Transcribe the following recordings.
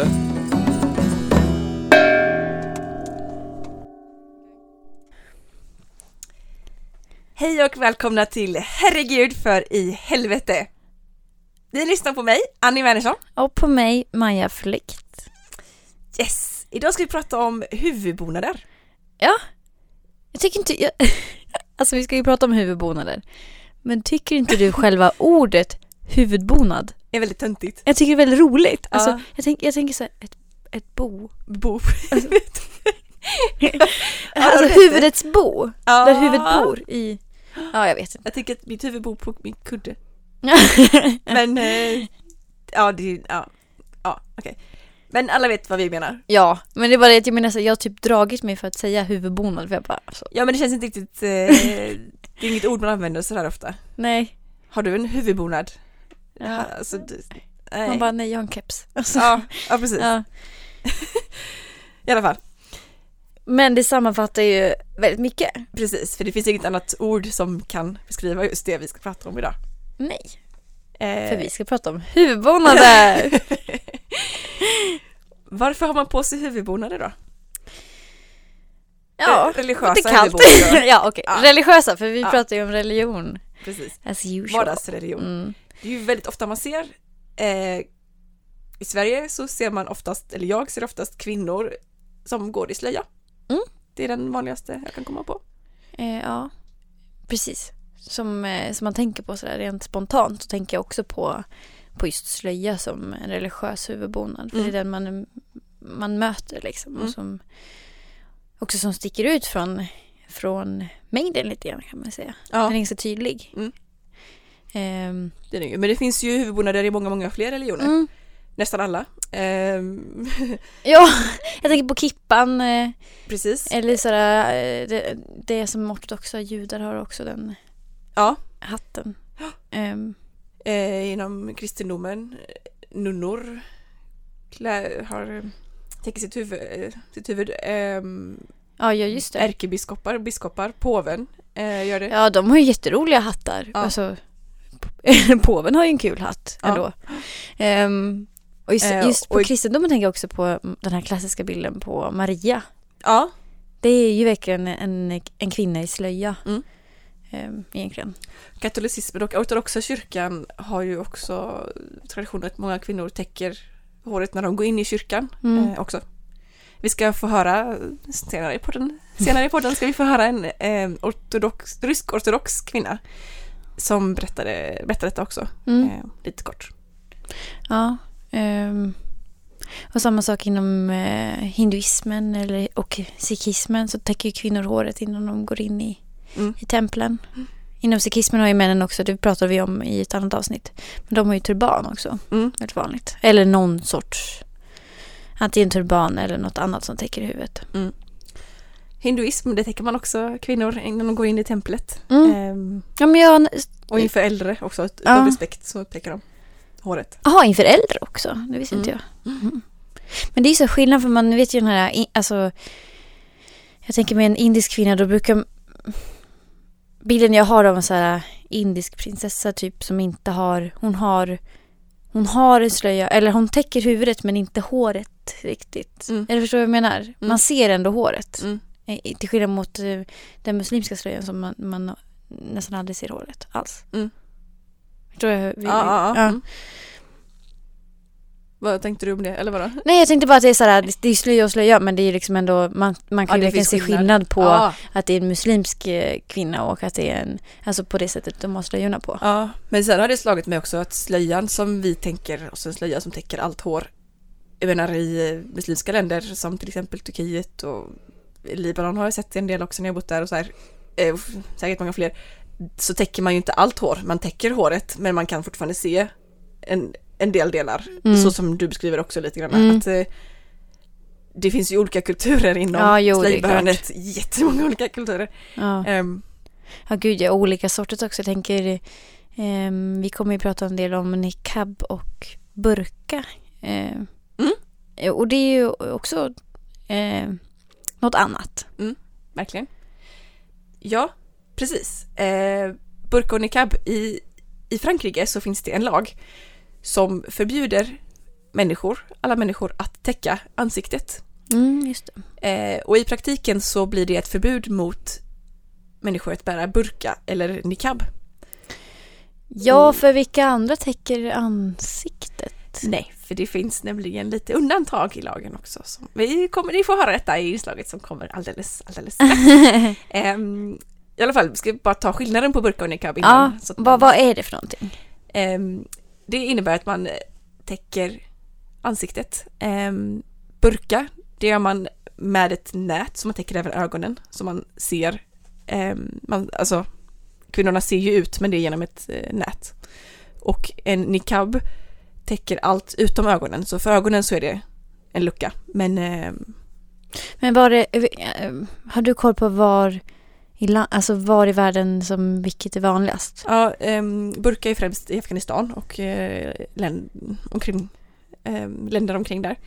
Varsågod. Hej och välkomna till Herregud för i helvete. Ni lyssnar på mig, Annie Wernersson. Och på mig, Maja Flykt. Yes, idag ska vi prata om huvudbonader. Ja, jag tycker inte... Alltså vi ska ju prata om huvudbonader. Men tycker inte du själva ordet huvudbonad Det är väldigt töntigt. Jag tycker det är väldigt roligt. Ja. Alltså, jag tänker så här, ett bo. Alltså huvudets bo. Ja. Där huvudet bor i... Ja, jag vet inte. Jag tycker att mitt huvud bor på min kudde. Men, okej. Men alla vet vad vi menar. Ja, men det är bara det att jag menar så jag har typ dragit mig för att säga huvudbonad. För jag bara, alltså. Ja, men det känns inte riktigt... det är inget ord man använder så här ofta. Nej. Har du en huvudbonad? Ja. Alltså, nej. Man bara, nej, jag har en keps. Alltså. Ja, precis. Ja. I alla fall. Men det sammanfattar ju väldigt mycket. Precis, för det finns inget annat ord som kan beskriva just det vi ska prata om idag. Nej. För vi ska prata om huvudbonader. Varför har man på sig huvudbonader då? Ja, religiösa det är kallt. huvudbonader. Ja, okej. Ja. Religiösa, för vi pratar ju om religion. Precis. As usual. Vardagsreligion. Det är ju väldigt ofta man ser i Sverige så ser man oftast, eller jag ser oftast kvinnor som går i slöja. Det är den vanligaste jag kan komma på. Ja, precis. Som man tänker på sådär rent spontant, så tänker jag också på just slöja som en religiös huvudbonad. För det är den man möter liksom. Och som också som sticker ut från mängden lite grann, kan man säga. Ja. Den är ganska tydlig. Det är ju. Men det finns ju huvudbonader i många fler religioner. Nästan alla. Ja, jag tänker på kippan. Precis. Eller sådär, det som ortodoxa judar har också, den hatten. Inom kristendomen, nunnor täcker sitt huvud. Ja, just det. Ärkebiskopar, biskopar, påven gör det. Ja, de har ju jätteroliga hattar. Ja. Alltså, påven har ju en kul hatt ändå. Och just på kristendomen tänker jag också på den här klassiska bilden på Maria. Ja. Det är ju verkligen en kvinna i slöja. Egentligen. Katolicismen och ortodoxa kyrkan har ju också traditionen att många kvinnor täcker håret när de går in i kyrkan också. Vi ska få höra senare i podden ska vi få höra en rysk-ortodox kvinna som berättade detta också. Lite kort. Ja. Och samma sak inom hinduismen och sikhismen, så täcker ju kvinnor håret innan de går in i templen. Inom sikhismen har ju männen också, det pratar vi om i ett annat avsnitt, men de har ju turban också, väldigt vanligt. Eller någon sorts, antingen turban eller något annat som täcker huvudet. Hinduism, det täcker man också kvinnor innan de går in i templet. Ja, men och inför äldre också, utav respekt så täcker de håret. Jaha, inför äldre också, det visste inte jag. Men det är ju så skillnad, för man vet ju den här, alltså jag tänker med en indisk kvinna, då brukar bilden jag har av en så här indisk prinsessa typ som inte har, hon har en slöja, eller hon täcker huvudet men inte håret riktigt. Eller förstår vad jag menar? Man ser ändå håret. Till skillnad mot den muslimska slöjan som man nästan aldrig ser håret alls. Tror jag ja. Vad tänkte du om det? Eller vadå? Nej, jag tänkte bara att det är så här, det är slöja och slöja, men det är liksom ändå, man kan verkligen se skillnad på att det är en muslimsk kvinna och att det är alltså på det sättet de har slöjorna på. Ja, men sen har det slagit mig också att slöjan som vi tänker, och en slöja som täcker allt hår, jag menar i muslimska länder som till exempel Turkiet och Libanon har jag sett en del också när jag bott där och så här, säkert många fler, så täcker man ju inte allt hår, man täcker håret men man kan fortfarande se en del delar, så som du beskriver också lite grann, att det finns ju olika kulturer inom slöjbärandet, jättemånga olika kulturer. Ja, gud, ja, olika sorter också. Jag tänker, vi kommer ju prata en del om niqab och burka. Och det är ju också något annat. Verkligen. Ja, precis. Burka och niqab i Frankrike så finns det en lag som förbjuder alla människor att täcka ansiktet. Just Och i praktiken så blir det ett förbud mot människor att bära burka eller niqab. Ja, för vilka andra täcker ansiktet? Nej, för det finns nämligen lite undantag i lagen också. Ni får höra detta i inslaget som kommer alldeles strax. I alla fall, ska vi bara ta skillnaden på burka och niqab innan. Ja, vad är det för någonting? Det innebär att man täcker ansiktet. Burka, det gör man med ett nät som man täcker över ögonen. Så man ser, alltså kvinnorna ser ju ut, men det är genom ett nät. Och en niqab täcker allt utom ögonen. Så för ögonen så är det en lucka. Men har du koll på var i världen som vilket är vanligast? Ja, burka är främst i Afghanistan och länder omkring där.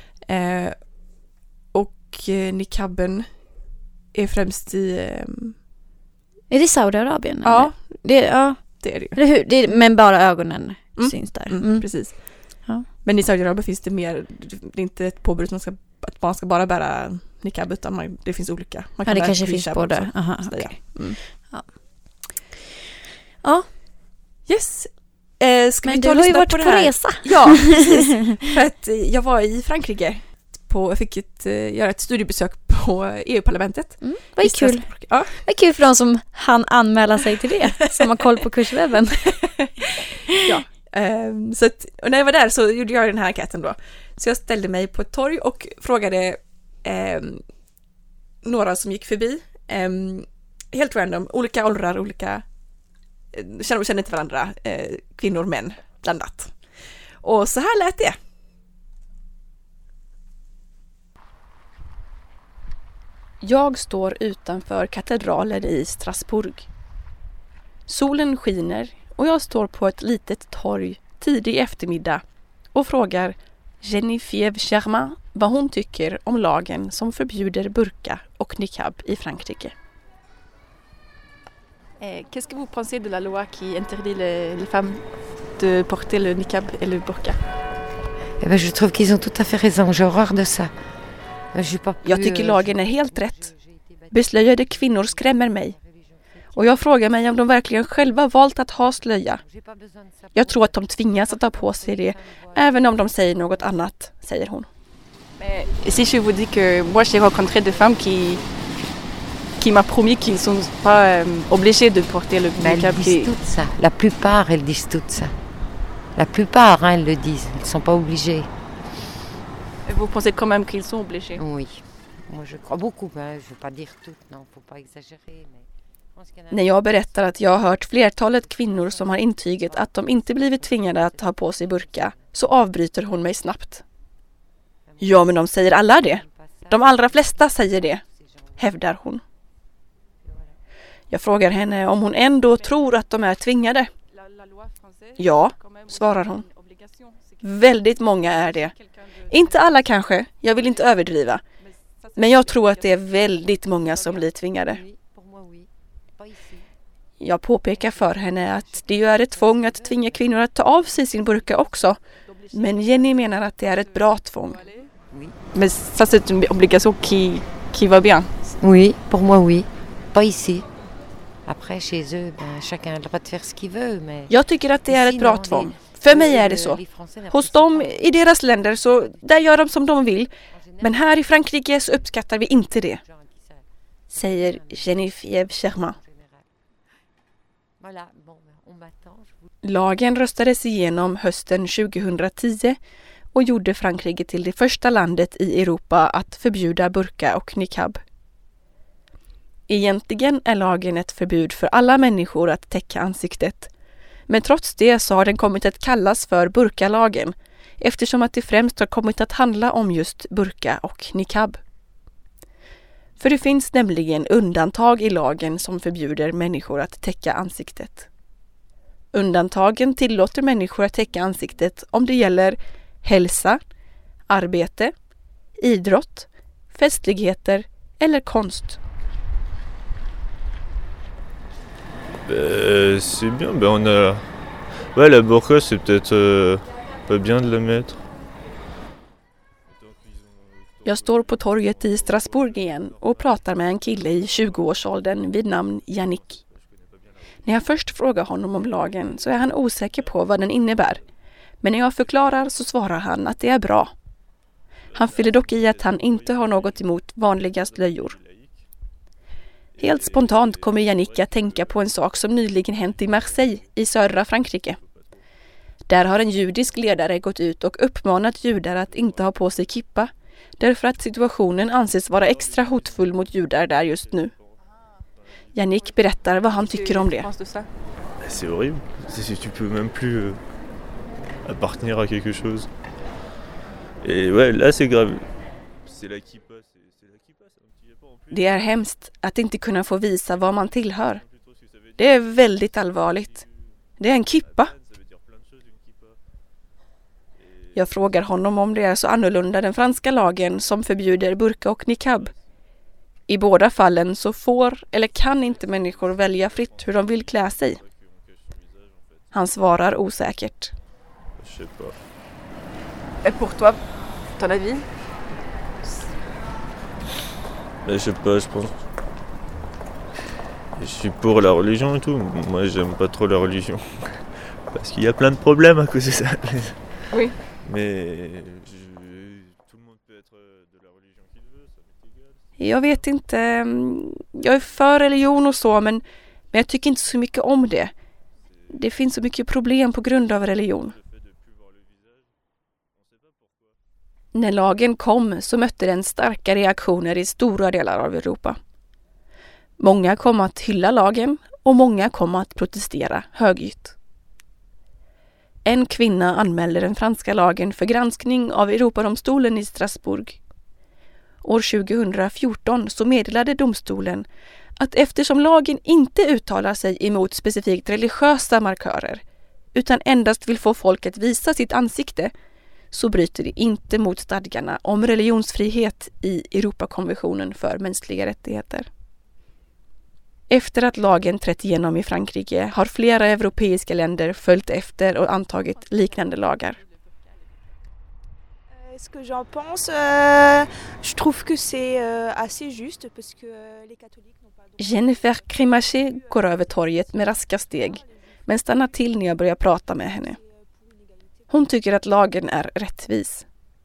Och niqaben är främst i... Är det Saudiarabien? Ja, det är det ju. Men bara ögonen syns där. Precis. Ja. Men i Saudiarabien finns det mer, det är inte ett påbud att man ska bara bära niqab, utan det finns olika. Man kan det kanske finns både. Aha, okay. Ja. Yes. Ska men vi ta du har ju varit på resa. Ja, precis. För att jag var i Frankrike. Jag fick göra ett studiebesök på EU-parlamentet. Vad är kul. Ja. Vad kul för de som hann anmäla sig till det, som har koll på kurswebben. Ja. Så att, och när jag var där så gjorde jag den här enkäten då. Så jag ställde mig på ett torg och frågade några som gick förbi. Helt random, olika åldrar, känner inte varandra, kvinnor, män, blandat. Och så här lät det. Jag står utanför katedralen i Strasbourg. Solen skiner och jag står på ett litet torg tidig eftermiddag och frågar Geneviève Germain vad hon tycker om lagen som förbjuder burka och niqab i Frankrike. Qu'est-ce que vous pensez de la loi qui interdit les femmes de porter le niqab et le burka? Je trouve qu'ils ont tout à fait raison. J'ai horreur de ça. Jag tycker lagen är helt rätt. Beslöjade kvinnor skrämmer mig. Och jag frågar mig om de verkligen själva valt att ha slöja. Jag tror att de tvingas att ta på sig det, även om de säger något annat, säger hon. Mais si je vous dis que moi j'ai rencontré des femmes qui m'a promis qu'ils sont pas obligés de porter le niqab. Elles disent tout ça. La plupart, elles disent tout ça. La plupart, elles le disent. Ils sont pas obligés. Vous pensez quand même qu'ils sont obligés? Oui. Moi, je crois beaucoup. Je ne veux pas dire tout. Non, faut pas exagérer. Mais... När jag berättar att jag har hört flertalet kvinnor som har intygat att de inte blivit tvingade att ha på sig burka, så avbryter hon mig snabbt. Ja, men de säger alla det. De allra flesta säger det, hävdar hon. Jag frågar henne om hon ändå tror att de är tvingade. Ja, svarar hon. Väldigt många är det. Inte alla kanske, jag vill inte överdriva. Men jag tror att det är väldigt många som blir tvingade. Jag påpekar för henne att det är ett tvång att tvinga kvinnor att ta av sig sin burka också. Men Jenny menar att det är ett bra tvång. Men ça c'est une obligation qui va bien. Oui, pour moi oui. Pas ici. Après chez eux, chacun a le droit de faire ce qu'il veut, mais... Jag tycker att det är ett bra tvång. För mig är det så. Hos dem, i deras länder, så där gör de som de vill. Men här i Frankrike så uppskattar vi inte det, säger Geneviève Germain. Lagen röstades igenom hösten 2010 och gjorde Frankrike till det första landet i Europa att förbjuda burka och niqab. Egentligen är lagen ett förbud för alla människor att täcka ansiktet. Men trots det så har den kommit att kallas för burkalagen, eftersom att det främst har kommit att handla om just burka och niqab. För det finns nämligen undantag i lagen som förbjuder människor att täcka ansiktet. Undantagen tillåter människor att täcka ansiktet om det gäller hälsa, arbete, idrott, festligheter eller konst. C'est bien, on a... Ouais, la burqa, c'est peut-être pas bien de la mettre. Jag står på torget i Strasbourg igen och pratar med en kille i 20-årsåldern vid namn Yannick. När jag först frågar honom om lagen så är han osäker på vad den innebär. Men när jag förklarar så svarar han att det är bra. Han fyller dock i att han inte har något emot vanliga slöjor. Helt spontant kommer Yannick att tänka på en sak som nyligen hänt i Marseille i södra Frankrike. Där har en judisk ledare gått ut och uppmanat judar att inte ha på sig kippa, därför att situationen anses vara extra hotfull mot judar där just nu. Yannick berättar vad han tycker om det. C'est horrible. Tu peux même plus appartenir à quelque chose. Et ouais, là c'est grave. C'est la kippa, Det är hemskt att inte kunna få visa vad man tillhör. Det är väldigt allvarligt. Det är en kippa. Jag frågar honom om det är så annorlunda den franska lagen som förbjuder burka och niqab. I båda fallen så får eller kan inte människor välja fritt hur de vill klä sig. Han svarar osäkert. Et pour toi, ton avis? Je sais pas, je pense. Je suis pour la religion et tout. Moi, j'aime pas trop la religion. Parce qu'il y a plein de problèmes à cause de ça. Oui. Mais tout le monde peut être de la religion qu'il veut, ça m'est égal. Jag vet inte. Jag är för religion och så, men jag tycker inte så mycket om det. Det finns så mycket problem på grund av religion. När lagen kom så mötte den starka reaktioner i stora delar av Europa. Många kom att hylla lagen och många kom att protestera högljutt. En kvinna anmälde den franska lagen för granskning av Europadomstolen i Strasbourg. År 2014 så meddelade domstolen att eftersom lagen inte uttalar sig emot specifikt religiösa markörer utan endast vill få folk att visa sitt ansikte, så bryter det inte mot stadgarna om religionsfrihet i Europakonventionen för mänskliga rättigheter. Efter att lagen trätt igenom i Frankrike har flera europeiska länder följt efter och antagit liknande lagar. Ce que j'en pense, je trouve que c'est assez juste parce que les catholiques n'ont pas le droit. Jennifer Crimaché går över torget med raska steg, men stannar till när jag börjar prata med henne. Hon tycker att lagen är rättvis.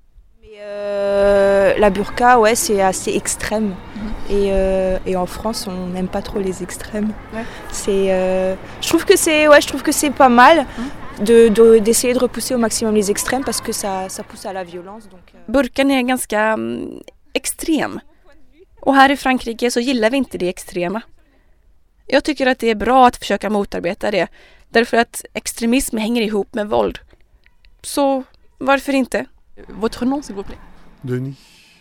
La burqa, ouais, c'est assez extrême. Et en France, on n'aime pas trop les extrêmes. Ouais. Je trouve que c'est pas mal d'essayer de repousser au maximum les extrêmes parce que ça pousse à la violence. Donc, Burkan är ganska extrem. Och här i Frankrike så gillar vi inte det extrema. Jag tycker att det är bra att försöka motarbeta det, därför att extremism hänger ihop med våld. Så varför inte? Votre nom, s'il vous plaît. Denis.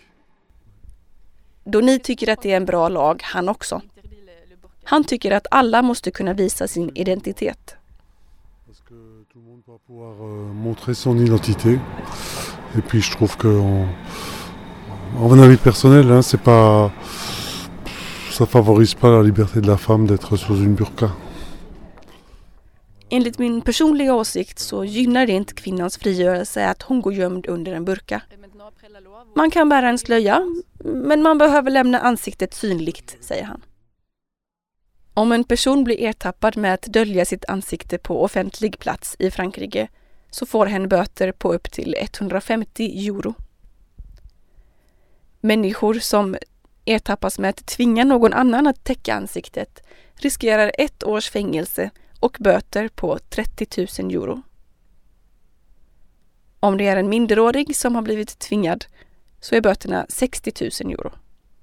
Denis tycker att det är en bra lag, han också. Han tycker att alla måste kunna visa sin identitet. Parce que tout le monde va pouvoir montrer son identité. Et puis je trouve que, en mon avis personnel, hein, c'est pas, ça favorise pas la liberté de la femme d'être sous une burqa. Enligt min personliga åsikt så gynnar det inte kvinnans frigörelse att hon går gömd under en burka. Man kan bära en slöja, men man behöver lämna ansiktet synligt, säger han. Om en person blir ertappad med att dölja sitt ansikte på offentlig plats i Frankrike så får hen böter på upp till 150 euro. Människor som ertappas med att tvinga någon annan att täcka ansiktet riskerar 1 års fängelse och böter på 30 000 euro. Om det är en minderårig som har blivit tvingad så är böterna 60 000 euro.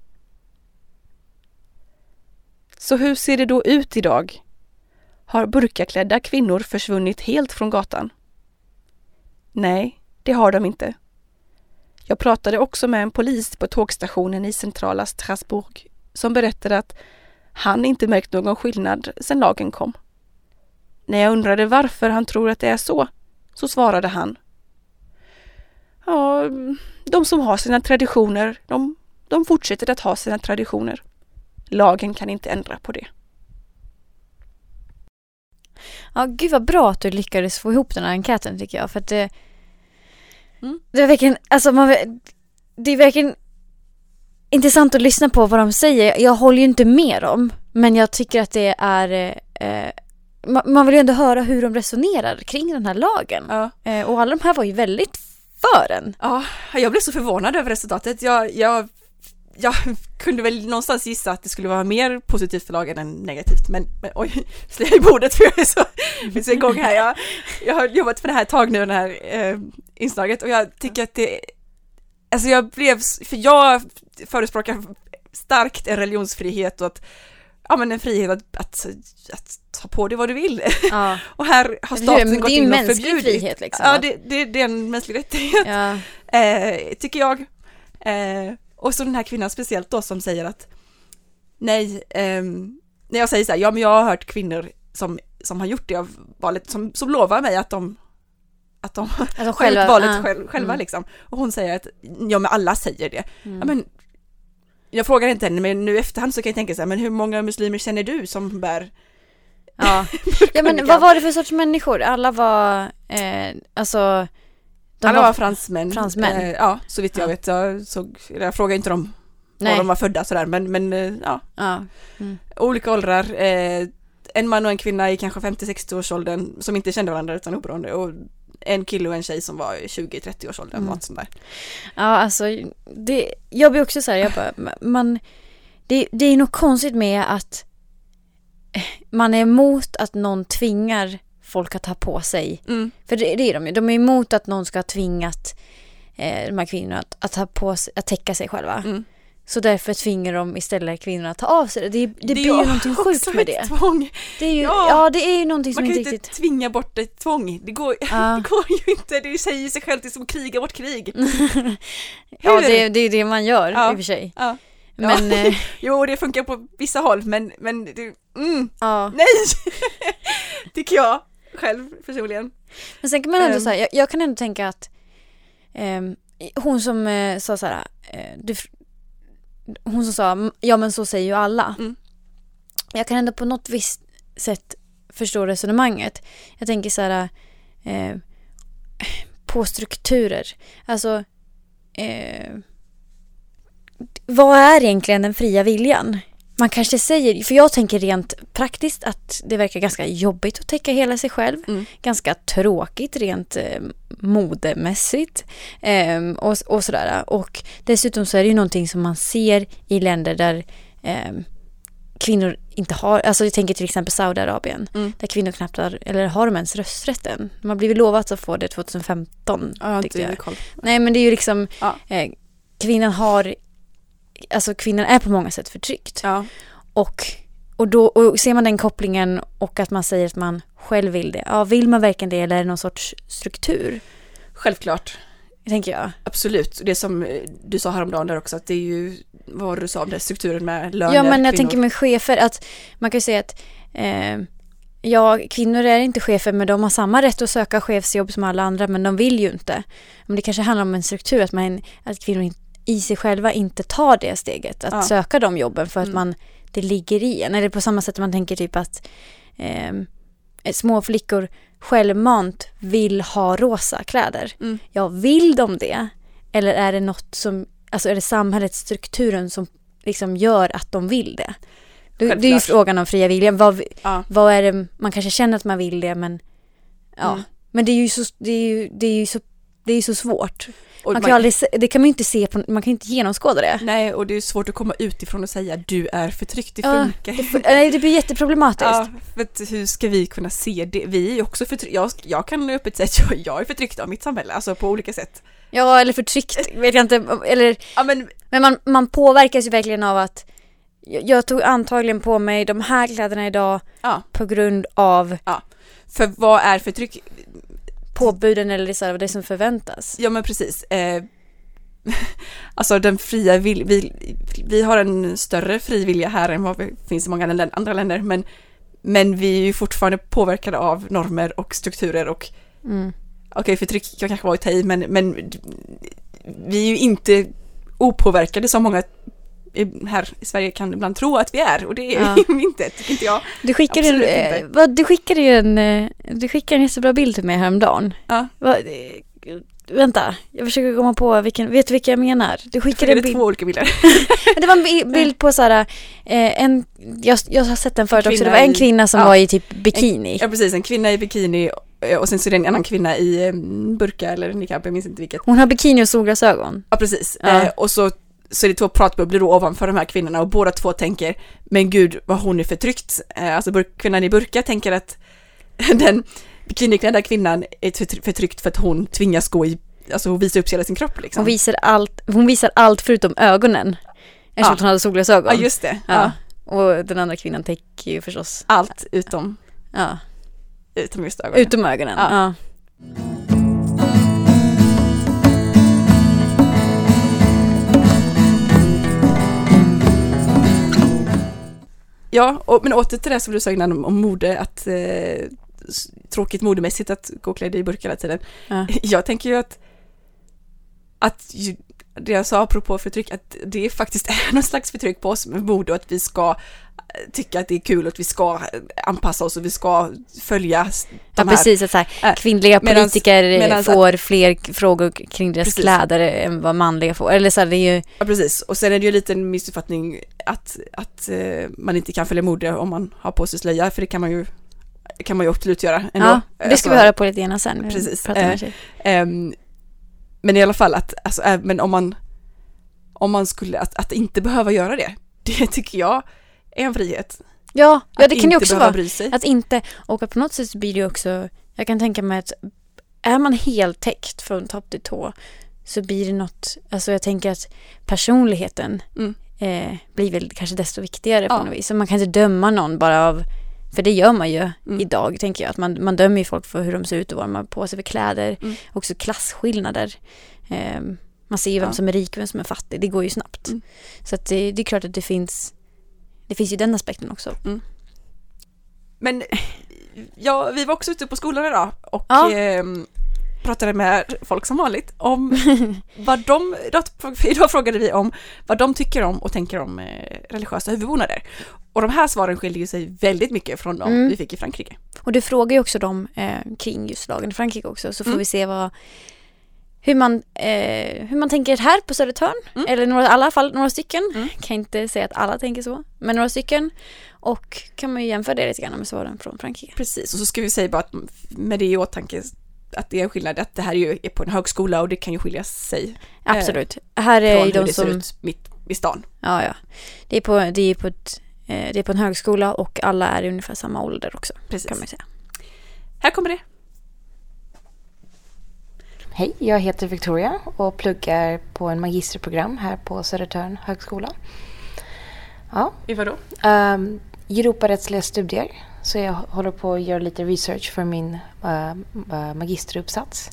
Så hur ser det då ut idag? Har burkaklädda kvinnor försvunnit helt från gatan? Nej, det har de inte. Jag pratade också med en polis på tågstationen i centrala Strasbourg som berättade att han inte märkt någon skillnad sedan lagen kom. När jag undrade varför han tror att det är så svarade han: ja, de som har sina traditioner, de fortsätter att ha sina traditioner. Lagen kan inte ändra på det. Ja, gud vad bra att du lyckades få ihop den här enkäten, tycker jag. För att det är verkligen, alltså det är verkligen intressant att lyssna på vad de säger. Jag håller ju inte med dem, men jag tycker att det är man vill ju ändå höra hur de resonerar kring den här lagen. Ja. Och alla de här var ju väldigt för den. Ja, jag blev så förvånad över resultatet. Jag kunde väl någonstans gissa att det skulle vara mer positivt för lagen än negativt. Men oj, slår jag i bordet för jag är så igång här. Jag har jobbat för det här ett tag nu, den här inslaget. Och jag tycker att det... Alltså jag förespråkar starkt en religionsfrihet och att en frihet att ta på det vad du vill. Ja. Och här har staten gått in och förbjudit. Frihet, liksom. Ja, det är en mänsklig rättighet. Ja. Tycker jag. Och så den här kvinnan speciellt då som säger att nej, när jag säger så här, ja men jag har hört kvinnor som har gjort det av valet, som lovar mig att de själva, valet själva liksom. Och hon säger att ja men alla säger det. Ja, men jag frågar inte henne, men nu efterhand så kan jag tänka så här, men hur många muslimer känner du som bär? Ja, ja men vad var det för sorts människor? Alla var alltså alla var fransmän. Ja, så vitt jag vet. Jag frågar inte dem var de var födda sådär, men ja. Olika åldrar. En man och en kvinna i kanske 50-60-årsåldern som inte kände varandra utan oberoende, och en kille och en tjej som var 20-30-årsåldern. Något sånt där. Ja, alltså jag blir också så här, det är nog konstigt med att man är emot att någon tvingar folk att ta på sig. För det är de ju. De är emot att någon ska ha tvingat de här kvinnorna att ta på sig, att täcka sig själva. Så därför tvingar de istället kvinnorna att ta av sig. Det blir ju någonting sjukt med det. Tvång. Det är ju, det är ju någonting som inte riktigt... Man kan inte tvinga bort ett tvång. Det går ju inte. Det säger sig självt, det är som kriga bort krig. Ja, det är det man gör i och för sig. Ja. Men, jo, det funkar på vissa håll, men det, nej, tycker jag själv personligen. Men sen kan man ändå säga, jag kan ändå tänka att hon som sa så här, hon som sa, ja men så säger ju alla. Jag kan ändå på något visst sätt förstå resonemanget. Jag tänker så här, på strukturer. Alltså, vad är egentligen den fria viljan? Man kanske säger, för jag tänker rent praktiskt att det verkar ganska jobbigt att täcka hela sig själv. Ganska tråkigt rent modemässigt och sådär. Och dessutom så är det ju någonting som man ser i länder där kvinnor inte har, alltså jag tänker till exempel Saudiarabien, där kvinnor knappt har de ens rösträtten. De har blivit lovat att få det 2015. Nej, men det är ju liksom kvinnan är på många sätt förtryckt. Ja. Och då ser man den kopplingen och att man säger att man själv vill det. Ja, vill man verkligen det eller är det någon sorts struktur? Självklart. Tänker jag. Absolut. Det som du sa häromdagen där också, att det är ju vad du sa om det, strukturen med löner. Ja, men jag tänker med chefer att man kan ju säga att kvinnor är inte chefer, men de har samma rätt att söka chefsjobb som alla andra, men de vill ju inte. Men det kanske handlar om en struktur, att kvinnor inte i sig själva inte tar det steget att söka de jobben för att det ligger i en. Eller på samma sätt man tänker typ att små flickor självmant vill ha rosa kläder. Ja, vill de det? Eller är det något som, alltså är det samhällets strukturen som liksom gör att de vill det? Det är ju frågan om fria viljan. Vad är det, man kanske känner att man vill det, men men det är ju så svårt. Och det kan man ju inte se på, man kan inte genomskåda det. Nej, och det är svårt att komma utifrån och säga du är förtryckt, det funkar. Det blir jätteproblematiskt. Ja, för hur ska vi kunna se det? Vi är ju också förtryckta. Jag kan öppet säga att jag är förtryckt av mitt samhälle, alltså på olika sätt. Ja, eller förtryckt, vet jag inte. Eller, men man påverkas ju verkligen av att jag tog antagligen på mig de här kläderna idag på grund av... Ja, för vad är förtryck? Påbuden eller det som förväntas. Ja, men precis. Alltså den fria vi har en större frivilliga här än vad det finns i många andra länder, men vi är ju fortfarande påverkade av normer och strukturer och okej, förtryck jag kanske var i ta i, men vi är ju inte opåverkade som många här i Sverige kan ibland tro att vi är, och det är vi inte, tycker inte jag. Du skickade en jättebra bild till mig häromdagen. Ja. vänta, jag försöker komma på vet du vilka jag menar? Du skickade en bild. Två olika bilder. Det var en bild på såhär jag har sett den förut också. Det var en kvinna som var i typ bikini. Ja, precis, en kvinna i bikini och sen så är det en annan kvinna i burka eller niqab, jag minns inte vilket. Hon har bikini och solglasögon. Ja, precis. Och så är det två pratbubblor då ovanför de här kvinnorna och båda två tänker, men gud vad hon är förtryckt. Alltså kvinnan i burka tänker att den bikiniklädda kvinnan är förtryckt för att hon tvingas gå i, alltså visa upp hela sin kropp liksom. Hon visar allt förutom ögonen. Eftersom hon hade solglasögon. Ja, just det. Ja. Och den andra kvinnan täcker ju förstås allt utom just ögonen. Utom ögonen. Ja. Ja, men åter till det som du sa innan om mode, att tråkigt modemässigt att gå klädd i burk hela tiden. Ja. Jag tänker ju att det jag sa apropå förtryck, att det faktiskt är någon slags förtryck på oss med mode och att vi ska tycka att det är kul och att vi ska anpassa oss och vi ska följa de här. Precis, att så här, kvinnliga politiker får fler frågor kring deras kläder än vad manliga får. Eller så här, det är ju... Ja, precis. Och sen är det ju lite en missuppfattning att man inte kan följa mode om man har på sig slöja, för det kan man ju absolut göra ändå. Ja, det ska vi höra på lite grann sen. Precis. Men i alla fall men om man skulle att inte behöva göra det tycker jag är en frihet. Ja, det kan ju också vara bry sig. att inte, och på något sätt blir det också, jag kan tänka mig att är man helt täckt från topp till tå så blir det något, alltså jag tänker att personligheten blir väl kanske desto viktigare på något vis. Så man kan inte döma någon bara av, för det gör man ju idag, tänker jag, att man dömer ju folk för hur de ser ut och vad de har på sig för kläder. Också klasskillnader. Man ser ju vem som är rik och vem som är fattig. Det går ju snabbt. Så att det är klart att det finns ju den aspekten också. Men vi var också ute på skolan idag och pratade med folk som vanligt om vad idag frågade vi om vad de tycker om och tänker om religiösa huvudbonader. Och de här svaren skiljer sig väldigt mycket från de vi fick i Frankrike. Och du frågar ju också dem kring just lagen i Frankrike också, så får vi se hur man tänker här på Södertörn, eller i alla fall några stycken. Kan inte säga att alla tänker så, men några stycken, och kan man ju jämföra det lite grann med svaren från Frankrike. Precis, och så ska vi säga bara att med det i åtanke att det är en skillnad, att det här är på en högskola och det kan ju skilja sig. Absolut. Här är från de hur det som ser ut mitt i stan. Ja. Det är på en högskola och alla är i ungefär samma ålder också. Precis. Kan man säga. Här kommer det. Hej, jag heter Victoria och pluggar på en magisterprogram här på Södertörn högskola. Ja. I vadå? Europarättsliga studier. Så jag håller på att göra lite research för min magisteruppsats.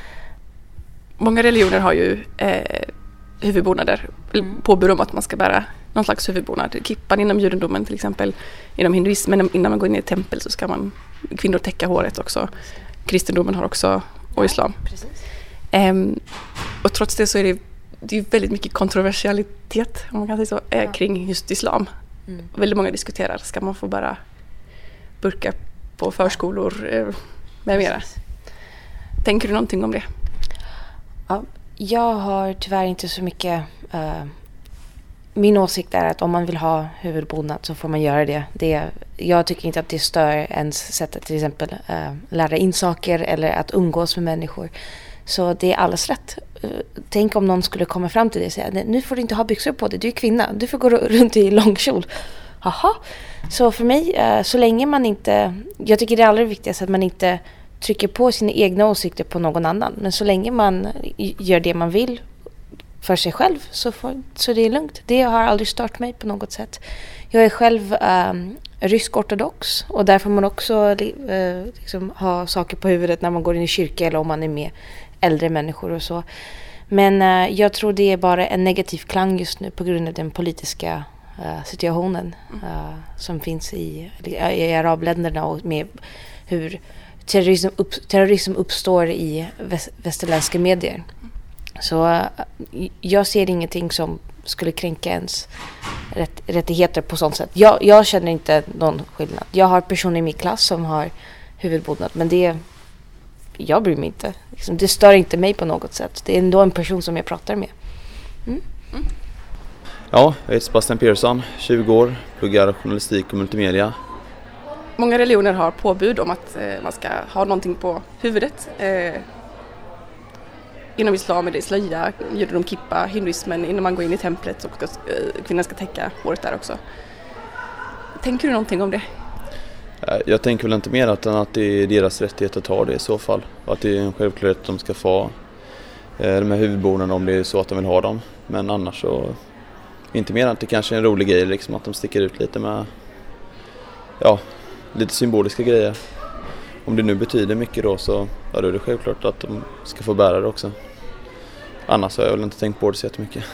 Många religioner har ju huvudbonader. Påbud om att man ska bära någon slags huvudbonad. Kippan inom judendomen till exempel. Inom hinduismen, innan man går in i ett tempel så ska kvinnor täcka håret också. Kristendomen har också, och islam. Precis. Och trots det så är det är väldigt mycket kontroversialitet, om man kan säga så, kring just islam. Väldigt många diskuterar, ska man få bara burka på förskolor med mera? Tänker du någonting om det? Ja, jag har tyvärr inte så mycket. Min åsikt är att om man vill ha huvudbonad så får man göra det. Jag tycker inte att det stör ens sätt att till exempel lära in saker eller att umgås med människor. Så det är alldeles rätt. Tänk om någon skulle komma fram till dig och säga, nu får du inte ha byxor på dig, du är kvinna, du får gå runt i långkjol. Jaha. Så för mig, så länge man inte, jag tycker det är allra viktigast att man inte trycker på sina egna åsikter på någon annan. Men så länge man gör det man vill för sig själv så det är lugnt. Det har aldrig stört mig på något sätt. Jag är själv rysk-ortodox och därför får man också liksom ha saker på huvudet när man går in i kyrka eller om man är med äldre människor och så. Men jag tror det är bara en negativ klang just nu på grund av den politiska situationen som finns i arabländerna och med hur terrorism uppstår i västerländska medier. Så jag ser ingenting som skulle kränka ens rättigheter på sånt sätt. Jag känner inte någon skillnad. Jag har personer i min klass som har huvudbonad, men det jag bryr mig inte. Liksom, det stör inte mig på något sätt. Det är ändå en person som jag pratar med. Ja, jag heter Sebastian Persson, 20 år, pluggar journalistik och multimedia. Många religioner har påbud om att man ska ha någonting på huvudet. Inom islam är det slöja, judendom kippa, hinduismen innan man går in i templet och kvinnan ska täcka håret där också. Tänker du någonting om det? Jag tänker väl inte mer än att det är deras rättighet att ta det i så fall. Och att det är en självklarhet att de ska få de här huvudbonaderna om det är så att de vill ha dem. Men annars så inte mer än att det kanske är en rolig grej liksom, att de sticker ut lite med lite symboliska grejer. Om det nu betyder mycket då så då är det självklart att de ska få bära det också. Annars har jag väl inte tänkt på det så jättemycket.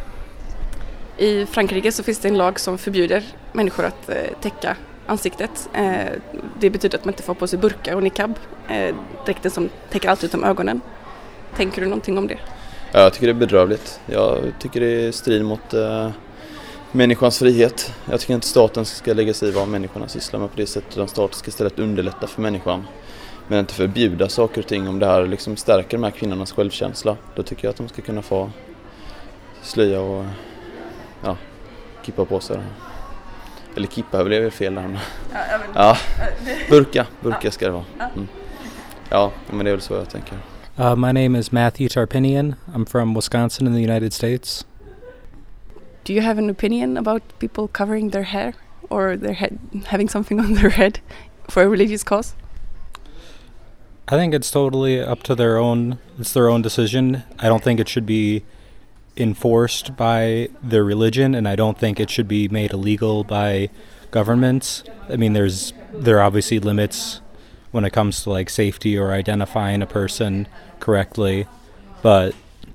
I Frankrike så finns det en lag som förbjuder människor att täcka ansiktet. Det betyder att man inte får på sig burka och niqab. Dräkten som täcker allt utom ögonen. Tänker du någonting om det? Ja, jag tycker det är bedrövligt. Jag tycker det är strid mot människans frihet. Jag tycker inte staten ska lägga sig i vad människorna sysslar med på det sättet. Utan staten ska istället underlätta för människan. Men inte förbjuda saker och ting. Om det här liksom stärker de här kvinnornas självkänsla, då tycker jag att de ska kunna få slöja och kippa på sig. Eller kippa, blev det fel där. Ja, burka ska det vara. Ja, men det är väl så jag tänker. My name is Matthew Tarpinian. I'm from Wisconsin in the United States. Do you have an opinion about people covering their hair or their head, having something on their head for a religious cause? I think it's totally up to their own decision. I don't think it should be enforced by their religion, and I don't think it should be made illegal by governments. I mean, there are obviously limits when it comes to like safety or identifying a person correctly, but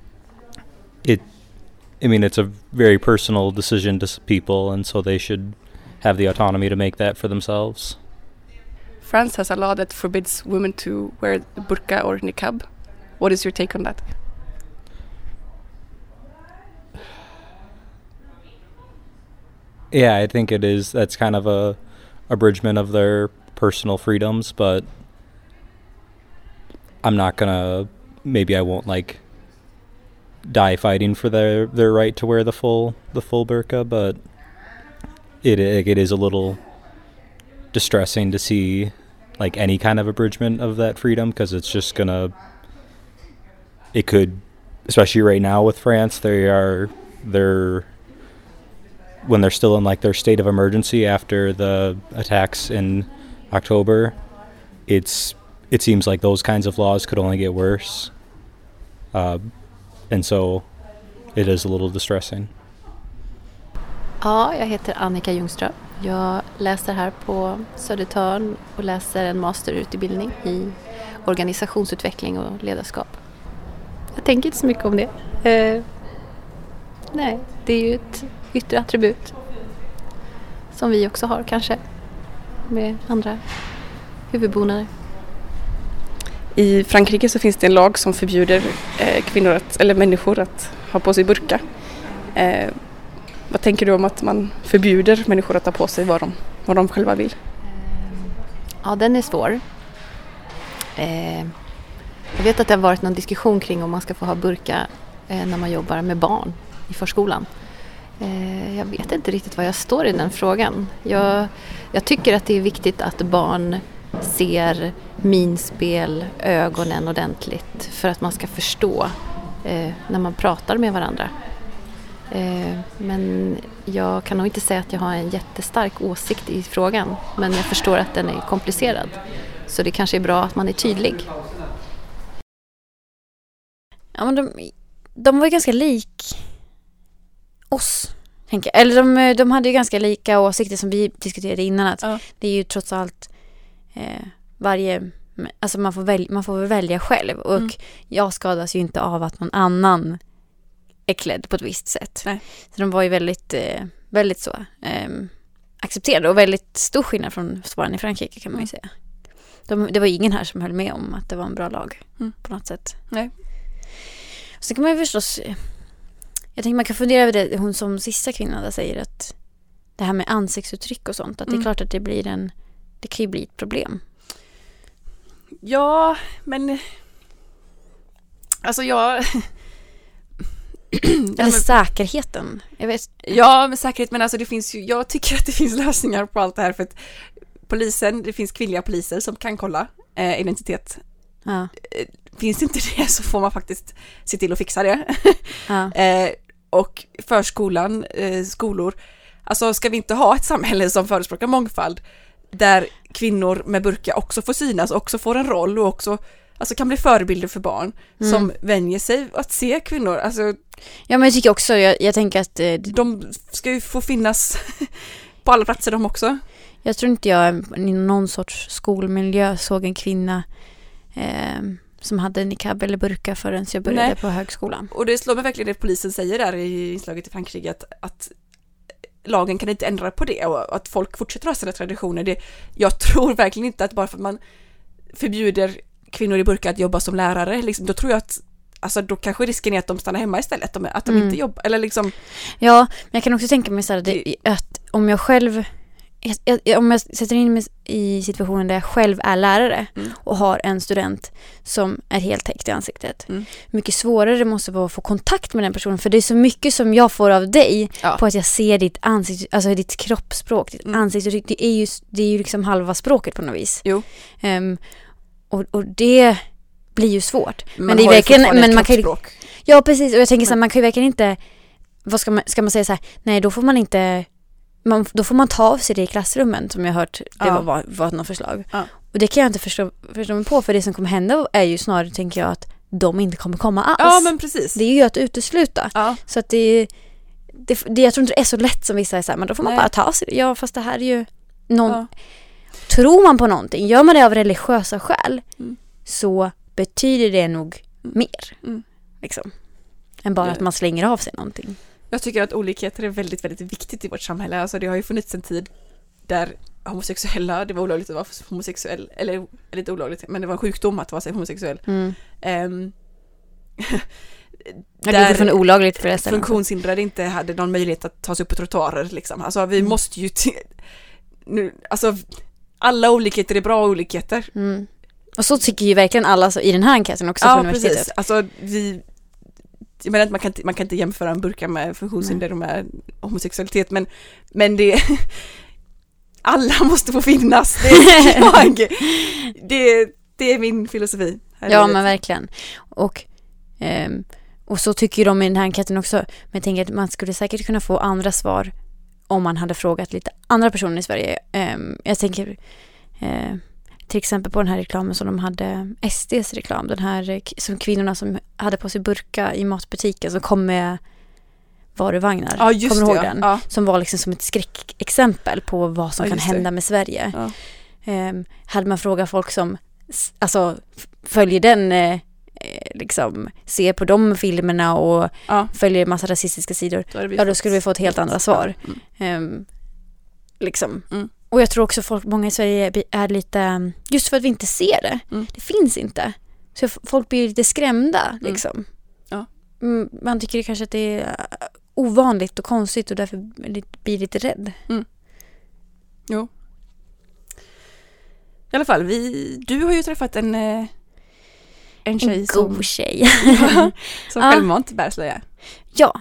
it's a very personal decision to people, and so they should have the autonomy to make that for themselves. France has a law that forbids women to wear burqa or niqab. What is your take on that? Yeah, I think it is. That's kind of a abridgment of their personal freedoms, but I'm not gonna. Maybe I won't like die fighting for their right to wear the full burqa, but it is a little distressing to see like any kind of abridgment of that freedom, because it's just it could, especially right now with France, when they're still in like their state of emergency after the attacks in October, it seems like those kinds of laws could only get worse, and so it is a little distressing. Ja, jag heter Annika Ljungström. Jag läser här på Södertörn och läser en masterutbildning i organisationsutveckling och ledarskap. Jag tänker inte så mycket om det. Nej, det är ju ett yttre attribut som vi också har kanske med andra huvudbonader. I Frankrike så finns det en lag som förbjuder människor att ha på sig burka. Vad tänker du om att man förbjuder människor att ha på sig vad de själva vill? Ja, den är svår. Jag vet att det har varit någon diskussion kring om man ska få ha burka när man jobbar med barn i förskolan. Jag vet inte riktigt vad jag står i den frågan. Jag tycker att det är viktigt att barn ser minspel, ögonen ordentligt för att man ska förstå när man pratar med varandra. Men jag kan nog inte säga att jag har en jättestark åsikt i frågan, men jag förstår att den är komplicerad. Så det kanske är bra att man är tydlig. Ja, men de var ju ganska lik oss, tänker jag. Eller de hade ju ganska lika åsikter som vi diskuterade innan. Att det är ju trots allt alltså man får väl välja själv. Och jag skadas ju inte av att någon annan är klädd på ett visst sätt. Nej. Så de var ju väldigt så accepterade, och väldigt stor skillnad från svaren i Frankrike, kan man ju säga. Det var ingen här som höll med om att det var en bra lag på något sätt. Nej. Så kan man ju förstås, jag tänker man kan fundera över det, hon som sista kvinnan där säger att det här med ansiktsuttryck och sånt, att det är klart att det kan ju bli ett problem. Ja, men... Alltså jag... Eller säkerheten. Jag vet. Ja, med säkerhet, men alltså det finns ju... Jag tycker att det finns lösningar på allt det här, för att polisen, det finns kvinnliga poliser som kan kolla identitet. Ja. Finns inte det så får man faktiskt se till att fixa det. Ja. Och förskolan, skolor. Alltså ska vi inte ha ett samhälle som förespråkar mångfald där kvinnor med burka också får synas, också får en roll och också alltså kan bli förebilder för barn som vänjer sig att se kvinnor. Alltså, ja, men jag tycker också, jag tänker att de ska ju få finnas på alla platser de också. Jag tror inte jag i någon sorts skolmiljö såg en kvinna som hade niqab eller burka förrän jag började på högskolan. Och det slår mig verkligen det polisen säger där i inslaget i Frankrike, att lagen kan inte ändra på det och att folk fortsätter ha sina traditioner. Jag tror verkligen inte att bara för att man förbjuder kvinnor i burka att jobba som lärare, liksom, då tror jag att alltså, då kanske risken är att de stannar hemma istället, att de inte jobbar. Eller liksom... Ja, men jag kan också tänka mig så här, att om jag själv om jag sätter in mig i situationen där jag själv är lärare och har en student som är helt täckt i ansiktet. Mycket svårare det måste vara att få kontakt med den personen, för det är så mycket som jag får av dig på att jag ser ditt ansikte, alltså ditt kroppsspråk, ditt ansikte, det är ju liksom halva språket på något vis. Jo. Och det blir ju svårt. Men det är verkligen man kan ja, precis, och jag tänker så här, man kan ju verkligen inte ska man säga så här, nej, då får man inte då får man ta av sig det i klassrummen, som jag hört det var något förslag. Och det kan jag inte förstå mig på, för det som kommer hända är ju snarare, tänker jag, att de inte kommer komma alls. Ja, men precis. Det är ju att utesluta. Så att det jag tror inte det är så lätt som vissa är så här, men då får man bara ta av sig det. Ja, fast det här är ju tror man på någonting, gör man det av religiösa skäl så betyder det nog mer liksom, än bara att man slänger av sig någonting. Jag tycker att olikheter är väldigt, väldigt viktigt i vårt samhälle. Alltså det har ju funnits en tid där homosexuella, det var olagligt att vara homosexuell, eller lite olagligt, men det var en sjukdom att vara homosexuell. Det är fortfarande olagligt för resten. Funktionshindrade inte hade någon möjlighet att ta sig upp på trottoarer liksom. Alltså vi måste ju nu, alltså alla olikheter är bra olikheter. Och så tycker ju verkligen alla i den här enkäten också på universitetet. Precis. Alltså jag menar att man kan inte jämföra en burka med funktionshinder och med homosexualitet, men det alla måste få finnas. Det är min filosofi. Ja, men verkligen. Och så tycker ju de i den här enkäten också. Men jag tänker att man skulle säkert kunna få andra svar om man hade frågat lite andra personer i Sverige. Jag tänker till exempel på den här reklamen som de hade, SDs reklam, den här som kvinnorna som hade på sig burka i matbutiken som kom med varuvagnar. Ja, just kommer du det, ihåg den? Ja. Som var liksom som ett skräckexempel på vad som kan hända med Sverige. Ja. Hade man frågat folk som alltså följer den liksom ser på de filmerna och följer massa rasistiska sidor, då skulle vi få ett helt andra svar. Liksom. Och jag tror också många i Sverige är lite, just för att vi inte ser det. Det finns inte. Så folk blir lite skrämda liksom. Man tycker kanske att det är ovanligt och konstigt och därför blir lite rädd. Jo. I alla fall, du har ju träffat en tjej god tjej som självmant bär slöja. Ja,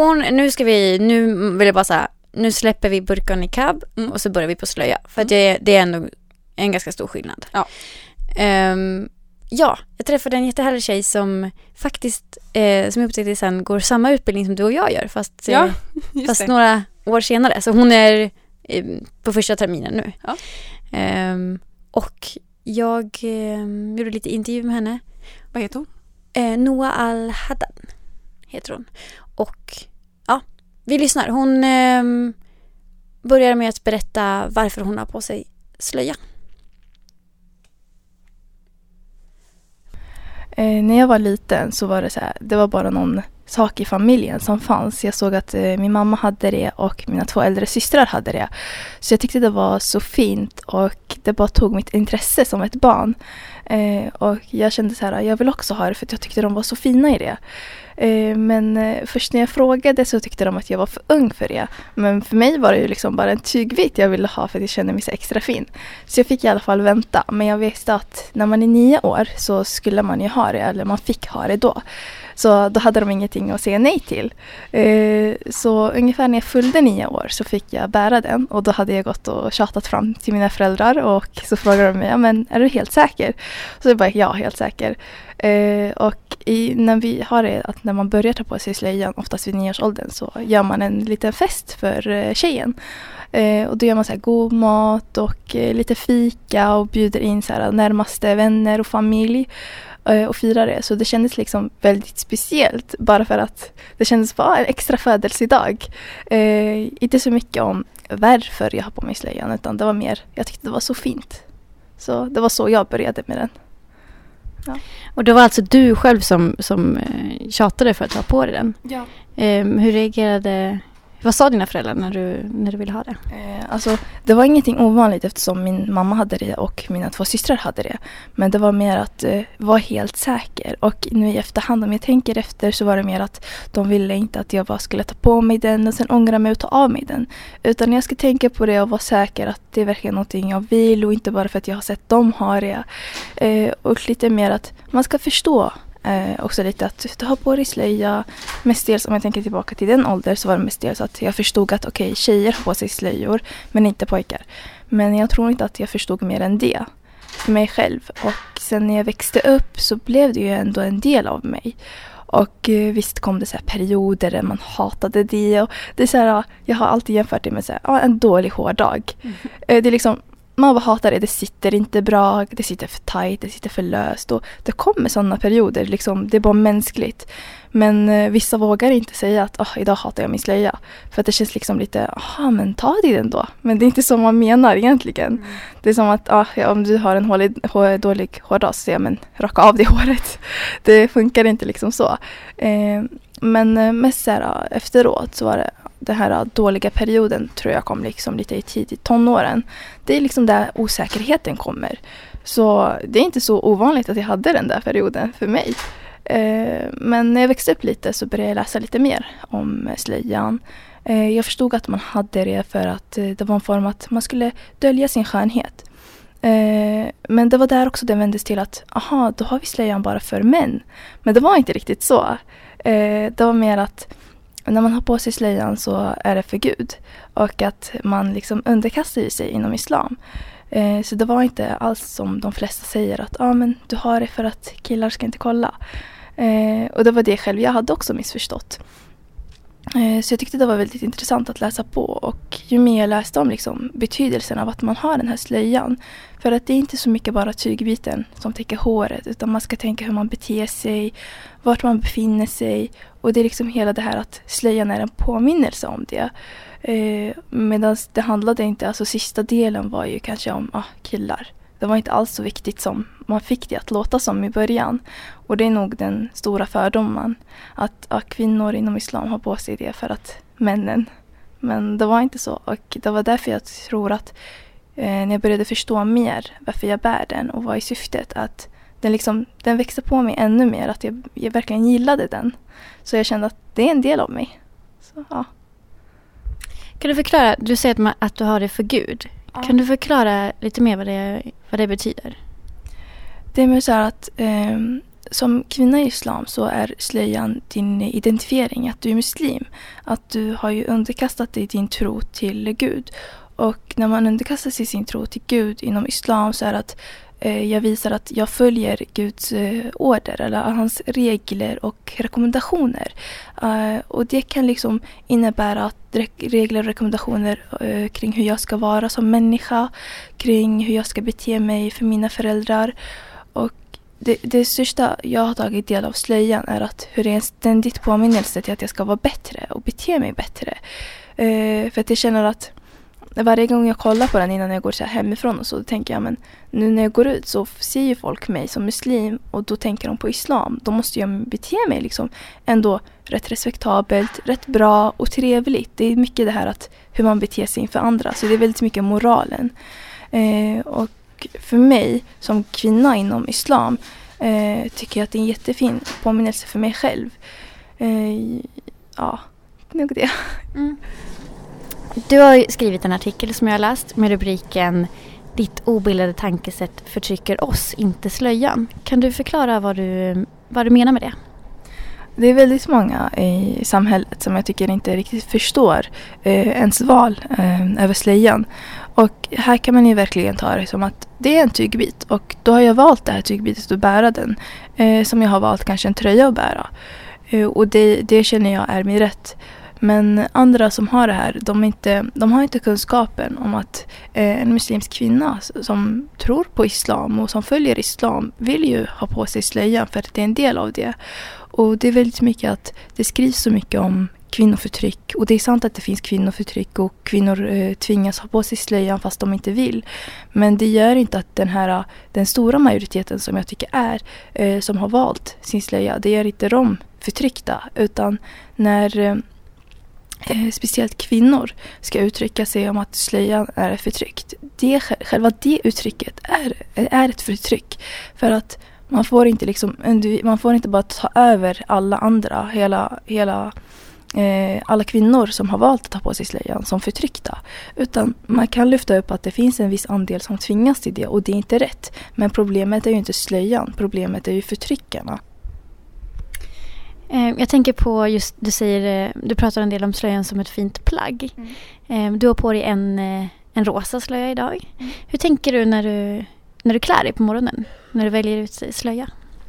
nu vill jag bara säga, nu släpper vi burka och niqab och så börjar vi på slöja. För att det är ändå en ganska stor skillnad. Jag träffade en jättehärlig tjej som faktiskt, som jag upptäckte sen, går samma utbildning som du och jag gör. Fast några år senare. Så hon är på första terminen nu. Och jag gjorde lite intervju med henne. Vad heter hon? Noah Al-Haddad heter hon. Och vi lyssnar. Hon börjar med att berätta varför hon har på sig slöja. När jag var liten så var det så här, det var bara någon sak i familjen som fanns. Jag såg att min mamma hade det och mina 2 äldre systrar hade det. Så jag tyckte det var så fint och det bara tog mitt intresse som ett barn. Och jag kände så här, jag vill också ha det för att jag tyckte de var så fina i det. Men först när jag frågade så tyckte de att jag var för ung för det. Men för mig var det ju liksom bara en tygbit jag ville ha för att jag kände mig så extra fin. Så jag fick i alla fall vänta. Men jag visste att när man är 9 år så skulle man ju ha det, eller man fick ha det då. Så då hade de ingenting att säga nej till. Så ungefär när jag fyllde 9 år så fick jag bära den. Och då hade jag gått och tjatat fram till mina föräldrar. Och så frågade de mig, ja, men är du helt säker? Så jag bara, ja, helt säker. Och när vi har det att när man börjar ta på sig slöjan, oftast vid 9-årsåldern, så gör man en liten fest för tjejen. Och då gör man så här god mat och lite fika och bjuder in så här närmaste vänner och familj och firar det. Så det kändes liksom väldigt speciellt bara för att det kändes bara en extra födelsedag. Inte så mycket om varför jag har på mig slöjan, utan det var mer, jag tyckte det var så fint. Så det var så jag började med den. Ja. Och det var alltså du själv som tjatade för att ta på dig den? Ja. Hur reagerade... Vad sa dina föräldrar när du ville ha det? Alltså, det var ingenting ovanligt eftersom min mamma hade det och mina 2 systrar hade det. Men det var mer att vara helt säker. Och nu i efterhand, om jag tänker efter, så var det mer att de ville inte att jag bara skulle ta på mig den och sen ångra mig och ta av mig den. Utan jag ska tänka på det och vara säker att det är verkligen någonting jag vill och inte bara för att jag har sett dem ha det. Och lite mer att man ska förstå. Också lite att du har på dig slöja. Mestadels, om jag tänker tillbaka till den åldern, så var det mestadels att jag förstod att okej, tjejer har på sig slöjor men inte pojkar. Men jag tror inte att jag förstod mer än det för mig själv. Och sen när jag växte upp så blev det ju ändå en del av mig. Och visst kom det så här perioder där man hatade det. Och det är så här, jag har alltid jämfört det med så här, en dålig hårdag. Det är liksom, man bara hatar det sitter inte bra, det sitter för tajt, det sitter för löst. Och det kommer sådana perioder, liksom, det är bara mänskligt. Men vissa vågar inte säga att idag hatar jag min slöja. För att det känns liksom lite, men ta det den då. Men det är inte så man menar egentligen. Det är som att om du har en dålig hårdag så säger jag, men raka av det håret. Det funkar inte liksom så. Men mest så här, efteråt så var det här dåliga perioden, tror jag, kom liksom lite i tidigt tonåren. Det är liksom där osäkerheten kommer. Så det är inte så ovanligt att jag hade den där perioden för mig. Men när jag växte upp lite så började jag läsa lite mer om slöjan. Jag förstod att man hade det för att det var en form att man skulle dölja sin skönhet. Men det var där också det vändes till att då har vi slöjan bara för män. Men det var inte riktigt så. Det var mer att när man har på sig slöjan så är det för Gud. Och att man liksom underkastar sig inom islam. Så det var inte alls som de flesta säger att men du har det för att killar ska inte kolla. Och det var det själv jag hade också missförstått. Så jag tyckte det var väldigt intressant att läsa på. Och ju mer jag läste om liksom betydelsen av att man har den här slöjan. För att det är inte så mycket bara tygbiten som täcker håret. Utan man ska tänka hur man beter sig, vart man befinner sig. Och det är liksom hela det här att slöjan är en påminnelse om det. Medan det handlade inte, alltså sista delen var ju kanske om killar. Det var inte alls så viktigt som man fick det att låta som i början. Och det är nog den stora fördomen. Att kvinnor inom islam har på sig det för att männen. Men det var inte så. Och det var därför jag tror att när jag började förstå mer varför jag bär den och vad är syftet. Att den växte på mig ännu mer. Att jag verkligen gillade den. Så jag kände att det är en del av mig. Så, ja. Kan du förklara, du säger att du har det för Gud. Ja. Kan du förklara lite mer vad det betyder? Det är mer så här att som kvinna i islam så är slöjan din identifiering, att du är muslim. Att du har ju underkastat dig din tro till Gud. Och när man underkastar sig sin tro till Gud inom islam så är det att jag visar att jag följer Guds order eller hans regler och rekommendationer. Och det kan liksom innebära att regler och rekommendationer kring hur jag ska vara som människa, kring hur jag ska bete mig för mina föräldrar. Och det största jag har tagit del av slöjan är att hur det är en ständigt påminnelse till att jag ska vara bättre och bete mig bättre. För att jag känner att varje gång jag kollar på den innan jag går så här hemifrån och så tänker jag, men nu när jag går ut så ser ju folk mig som muslim och då tänker de på islam. Då måste jag bete mig liksom ändå rätt respektabelt, rätt bra och trevligt. Det är mycket det här att hur man beter sig inför andra, så det är väldigt mycket moralen. Och för mig som kvinna inom islam tycker jag att det är en jättefin påminnelse för mig själv. Ja, nog det. Mm. Du har skrivit en artikel som jag har läst med rubriken "Ditt obildade tankesätt förtrycker oss, inte slöjan". Kan du förklara vad du menar med det? Det är väldigt många i samhället som jag tycker inte riktigt förstår ens val över slöjan. Och här kan man ju verkligen ta det som att det är en tygbit. Och då har jag valt det här tygbitet att bära den. Som jag har valt kanske en tröja att bära. Och det känner jag är min rätt. Men andra som har det här, de har inte kunskapen om att en muslimsk kvinna som tror på islam och som följer islam vill ju ha på sig slöjan för att det är en del av det. Och det är väldigt mycket att det skrivs så mycket om kvinnoförtryck. Och det är sant att det finns kvinnoförtryck och kvinnor tvingas ha på sig slöjan fast de inte vill. Men det gör inte att den stora majoriteten som jag tycker som har valt sin slöja, det gör inte de förtryckta. Utan när speciellt kvinnor ska uttrycka sig om att slöjan är förtryckt. Själva det uttrycket är ett förtryck. För att man får inte bara ta över alla andra, alla kvinnor som har valt att ta på sig slöjan som förtryckta. Utan man kan lyfta upp att det finns en viss andel som tvingas till det och det är inte rätt. Men problemet är ju inte slöjan, problemet är ju förtryckarna. Jag tänker på just, du pratar en del om slöjan som ett fint plagg. Du har på dig en rosa slöja idag. Hur tänker du när du klär dig på morgonen? När du väljer ut slöja?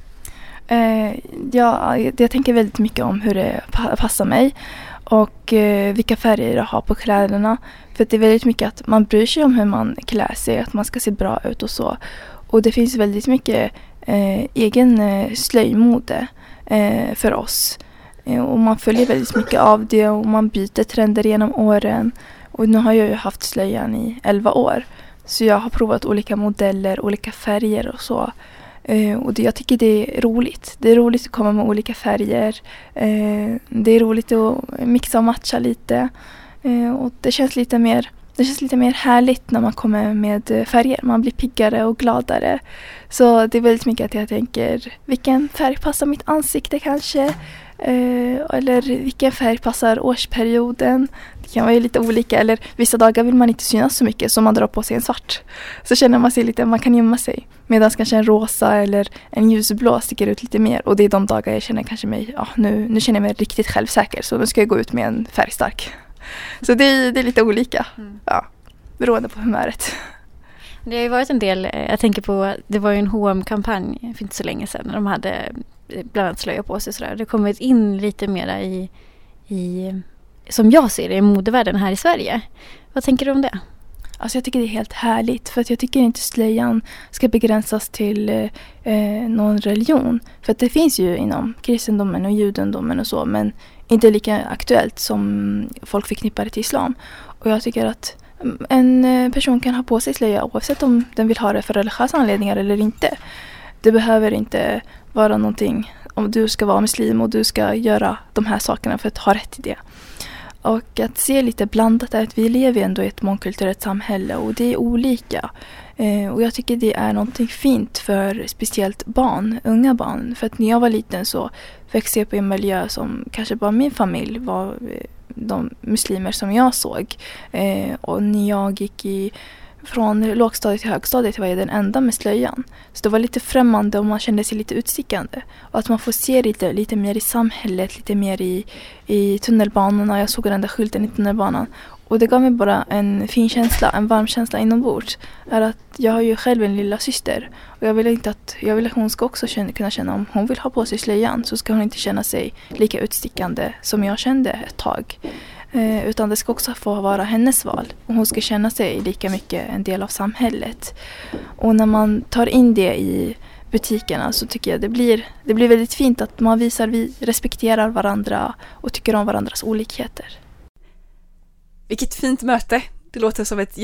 Jag tänker väldigt mycket om hur det passar mig. Och vilka färger jag har på kläderna. För det är väldigt mycket att man bryr sig om hur man klär sig. Att man ska se bra ut och så. Och det finns väldigt mycket egen slöjmode för oss. Och man följer väldigt mycket av det. Och man byter trender genom åren. Och nu har jag ju haft slöjan i 11 år. Så jag har provat olika modeller, olika färger och så. Och jag tycker det är roligt. Det är roligt att komma med olika färger. Det är roligt att mixa och matcha lite. Och det känns lite mer härligt när man kommer med färger. Man blir piggare och gladare. Så det är väldigt mycket att jag tänker, vilken färg passar mitt ansikte kanske? Eller vilken färg passar årsperioden? Det kan vara lite olika. Eller vissa dagar vill man inte synas så mycket, så man drar på sig en svart. Så känner man sig lite, man kan gömma sig. Medan kanske en rosa eller en ljusblå sticker ut lite mer. Och det är de dagar jag känner kanske mig, nu känner jag mig riktigt självsäker. Så nu ska jag gå ut med en färgstark. Så det är lite olika. Beroende på humöret. Det har ju varit en del, jag tänker på, det var ju en H&M-kampanj för inte så länge sedan. När de hade bland annat slöja på sig. Det har kommit in lite mera i som jag ser det, i modevärlden här i Sverige. Vad tänker du om det? Alltså jag tycker det är helt härligt. För att jag tycker inte slöjan ska begränsas till någon religion. För att det finns ju inom kristendomen och judendomen och så. Men inte lika aktuellt som folk förknippar det till islam. Och jag tycker att en person kan ha på sig slöja oavsett om den vill ha det för religiösa anledningar eller inte. Det behöver inte vara någonting om du ska vara muslim och du ska göra de här sakerna för att ha rätt till det. Och att se lite blandat är att vi lever ändå i ett mångkulturellt samhälle och det är olika. Och jag tycker det är någonting fint för speciellt unga barn. För att när jag var liten så växte jag på en miljö som kanske bara min familj var de muslimer som jag såg. Och när jag gick från lågstadiet till högstadiet var jag den enda med slöjan. Så det var lite främmande och man kände sig lite utstickande. Och att man får se lite mer i samhället, lite mer i tunnelbanorna. Jag såg den där skylten i tunnelbanan. Och det gav mig bara en fin känsla, en varm känsla inombords. Är att jag har ju själv en lilla syster. Och jag vill att hon ska också kunna känna, om hon vill ha på sig slöjan så ska hon inte känna sig lika utstickande som jag kände ett tag. Utan det ska också få vara hennes val. Och hon ska känna sig lika mycket en del av samhället. Och när man tar in det i butikerna så tycker jag det blir väldigt fint att man visar vi respekterar varandra och tycker om varandras olikheter. Vilket fint möte. Det låter som ett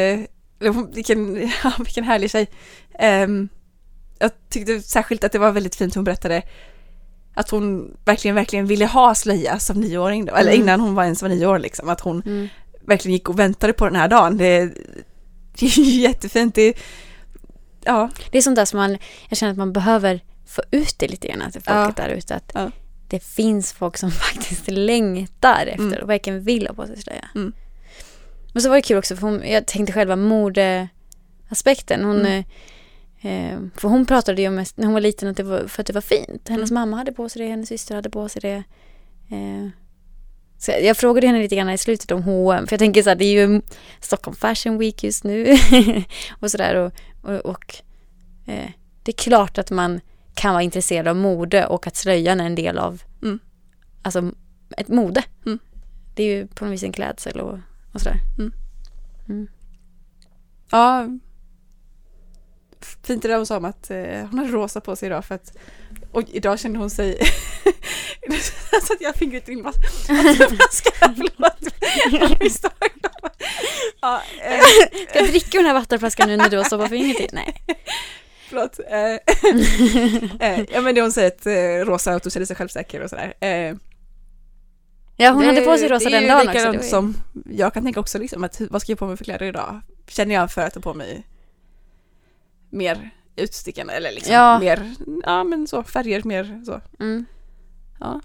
vilken härlig tjej. Jag tyckte särskilt att det var väldigt fint hon berättade att hon verkligen ville ha slöja som 9-åring då, eller innan hon var ens var 9 år liksom, att hon verkligen gick och väntade på den här dagen. Det är jättefint. Det är sånt där som jag känner att man behöver få ut det lite grann till folket där ute, att det finns folk som faktiskt längtar efter och verkligen vill ha på sig slöja. Men så var det kul också, för jag tänkte själva modeaspekten. För hon pratade ju mest när hon var liten att det var för att det var fint. Hennes mamma hade på sig det, hennes syster hade på sig det. Så jag frågade henne lite grann i slutet om H&M, för jag tänker så här, det är ju Stockholm Fashion Week just nu och sådär, och det är klart att man kan vara intresserad av mode och att slöjan är en del av alltså ett mode. Det är ju på något vis en klädsel och sådär. Ja, fint det där hon sa om att hon hade rosa på sig idag, för att idag kände hon sig så att jag fingret in vattenflaskan. Ska jag dricka den här vattenflaskan nu när du har stoppat fingret i? Nej. Förlåt. Ja, men det hon säger att rosa, att du känner sig självsäker och sådär. Ja, hon hade på sig rosa den dagen också. Det är som jag kan tänka också liksom, att vad ska jag på mig för kläder idag? Känner jag för att ta på mig mer utstickande eller liksom mer, men så färger mer så. Ja.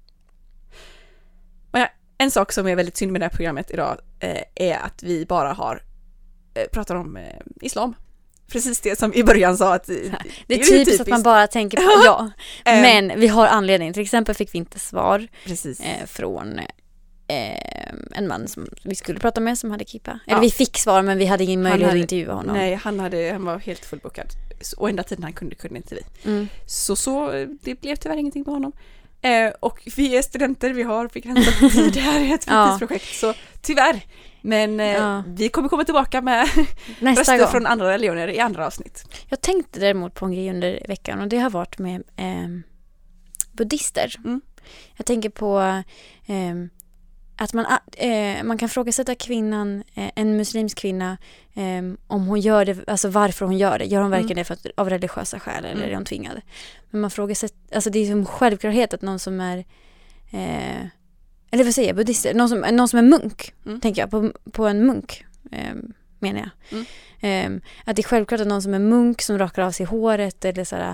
Men en sak som är väldigt synd med det här programmet idag är att vi bara pratar om islam. Precis det som i början sa att det är typiskt att man bara tänker på men vi har anledning. Till exempel fick vi inte svar från en man som vi skulle prata med som hade kippa. Eller vi fick svar, men vi hade ingen möjlighet att intervjua honom. Nej, han var helt fullbokad. Och enda tiden han kunde inte vi. Så det blev tyvärr ingenting med honom. Och vi är studenter, vi har begränsat tid. Det här är ett fritidsprojekt, så tyvärr. Men vi kommer komma tillbaka med röster från andra religioner i andra avsnitt. Jag tänkte däremot på en grej under veckan, och det har varit med buddhister. Jag tänker på att man kan frågasätta kvinnan, en muslimsk kvinna, om hon gör det, alltså varför hon gör det. Gör hon verkligen det av religiösa skäl, eller är hon tvingad? Men man frågasätter, alltså det är som självklarhet att någon som är eller vad säger jag, buddhister, någon som är munk, tänker jag på en munk, menar jag. Att det är självklart att någon som är munk som rakar av sig håret eller sådär,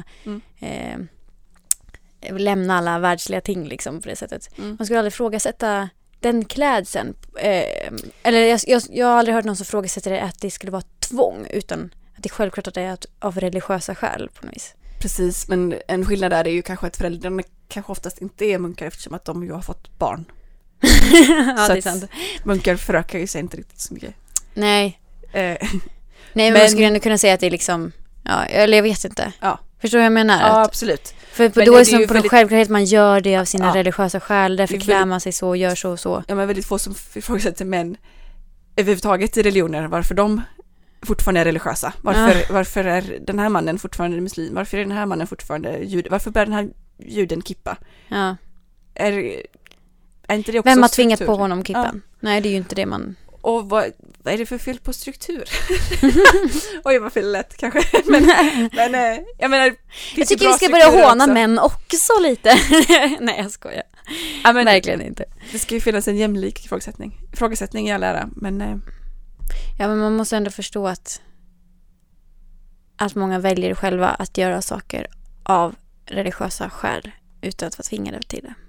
lämna alla världsliga ting liksom på det sättet. Man skulle aldrig frågasätta den klädseln. Eller jag har aldrig hört någon som frågasätter det, att det skulle vara tvång, utan att det är självklart att det är av religiösa skäl på något vis. Precis, men en skillnad där är ju kanske att föräldrarna kanske oftast inte är munkar, eftersom att de ju har fått barn. Ja, det är sant. Munkar förökar ju sig inte riktigt så mycket. Nej. Nej, men man skulle ändå kunna säga att det är liksom, eller jag vet inte. Förstår du vad jag menar? Ja, absolut. För då är det som på väldigt självklarhet man gör det av sina religiösa skäl, därför klär man sig så och gör så och så. Ja, men väldigt få som ifrågasätter män överhuvudtaget i religioner, varför de fortfarande är religiösa. Varför är den här mannen fortfarande muslim? Varför är den här mannen fortfarande jude? Varför bär den här juden kippa? Ja. Är inte det också vem har tvingat på honom kippan? Nej, det är ju inte det man... Och vad är det för fel på struktur? Oj, vad fel lätt kanske. Men jag menar... Jag tycker vi ska börja håna också. Män också lite. Nej, jag skojar. Ja, men verkligen inte. Det ska ju finnas en jämlik ifrågasättning i all ära, men... Ja, men man måste ändå förstå att många väljer själva att göra saker av religiösa skäl utan att vara tvingade till det.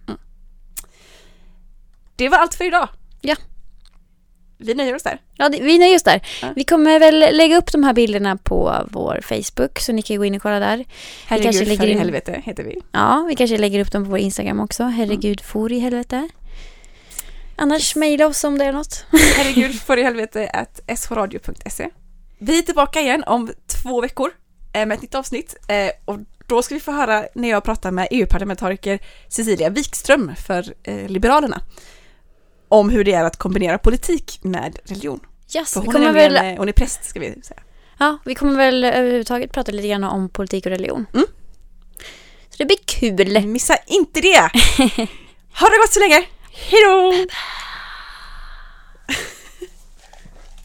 Det var allt för idag. Ja. Vi nöjer oss där. Ja, vi nöjer oss där. Ja. Vi kommer väl lägga upp de här bilderna på vår Facebook, så ni kan gå in och kolla där. Herregud för i helvete heter vi. Ja, vi kanske lägger upp dem på vår Instagram också. Herregud for i helvete. Annars mejla oss om det är något. Herregud för i helvete @shradio.se. Vi är tillbaka igen om 2 veckor med ett nytt avsnitt. Och då ska vi få höra när jag pratar med EU-parlamentariker Cecilia Wikström för Liberalerna. Om hur det är att kombinera politik med religion. Yes, hon är präst, ska vi säga. Ja, vi kommer väl överhuvudtaget prata lite grann om politik och religion. Så det blir kul. Missa inte det. Ha det gott så länge. Hej då!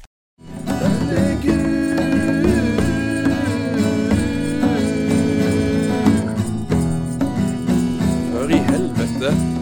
gäller Gud. För i helvete